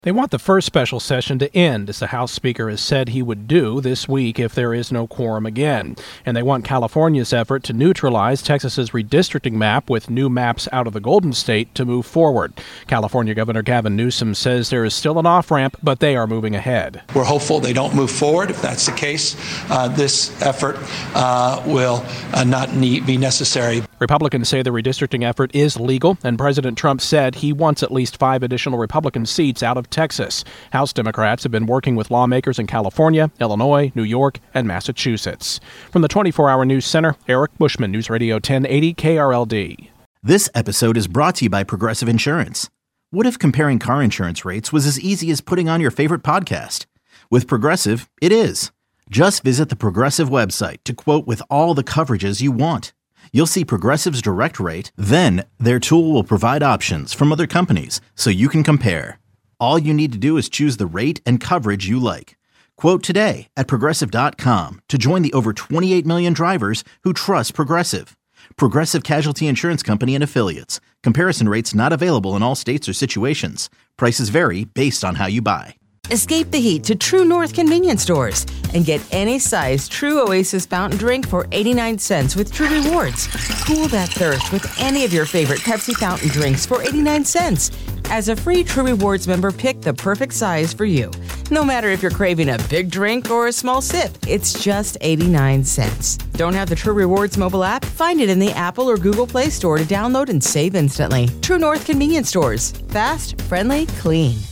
They want the first special session to end, as the House Speaker has said he would do this week if there is no quorum again. And they want California's effort to neutralize Texas's redistricting map with new maps out of the Golden State to move forward. California Governor Gavin Newsom says there is still an off-ramp, but they are moving ahead. We're hopeful they don't move forward. If that's the case, this effort will not be necessary. Republicans say the redistricting effort is legal, and President Trump said he wants at least 5 additional Republican seats out of Texas. House Democrats have been working with lawmakers in California, Illinois, New York, and Massachusetts. From the 24-Hour News Center, Eric Bushman, News Radio 1080 KRLD. This episode is brought to you by Progressive Insurance. What if comparing car insurance rates was as easy as putting on your favorite podcast? With Progressive, it is. Just visit the Progressive website to quote with all the coverages you want. You'll see Progressive's direct rate, then their tool will provide options from other companies so you can compare. All you need to do is choose the rate and coverage you like. Quote today at Progressive.com to join the over 28 million drivers who trust Progressive. Progressive Casualty Insurance Company and Affiliates. Comparison rates not available in all states or situations. Prices vary based on how you buy. Escape the heat to True North convenience stores and get any size True Oasis fountain drink for 89 cents with True Rewards. Cool that thirst with any of your favorite Pepsi fountain drinks for 89 cents. As a free True Rewards member, pick the perfect size for you. No matter if you're craving a big drink or a small sip, it's just 89 cents. Don't have the True Rewards mobile app? Find it in the Apple or Google Play Store to download and save instantly. True North convenience stores. Fast, friendly, clean.